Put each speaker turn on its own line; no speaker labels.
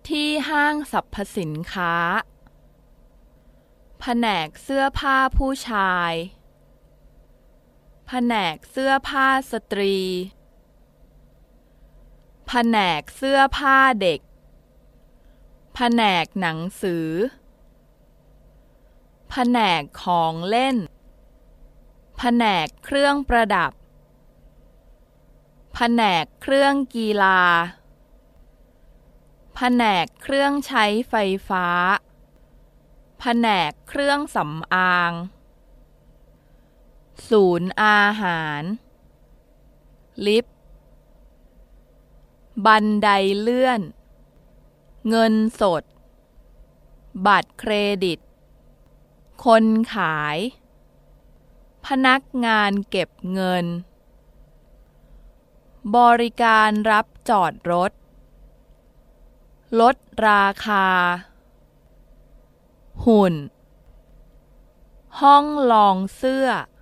ที่ห้างสรรพสินค้าแผนกเสื้อผ้าผู้ชายแผนกเสื้อผ้าสตรีแผนกเสื้อผ้าเด็กแผนกหนังสือแผนกของเล่นแผนกเครื่องประดับแผนกเครื่องกีฬาแผนกเครื่องใช้ไฟฟ้าแผนกเครื่องสำอางศูนย์อาหารลิฟต์บันไดเลื่อนเงินสดบัตรเครดิตคนขายพนักงานเก็บเงินบริการรับจอดรถลดราคาหุ่นห้องลองเสื้อ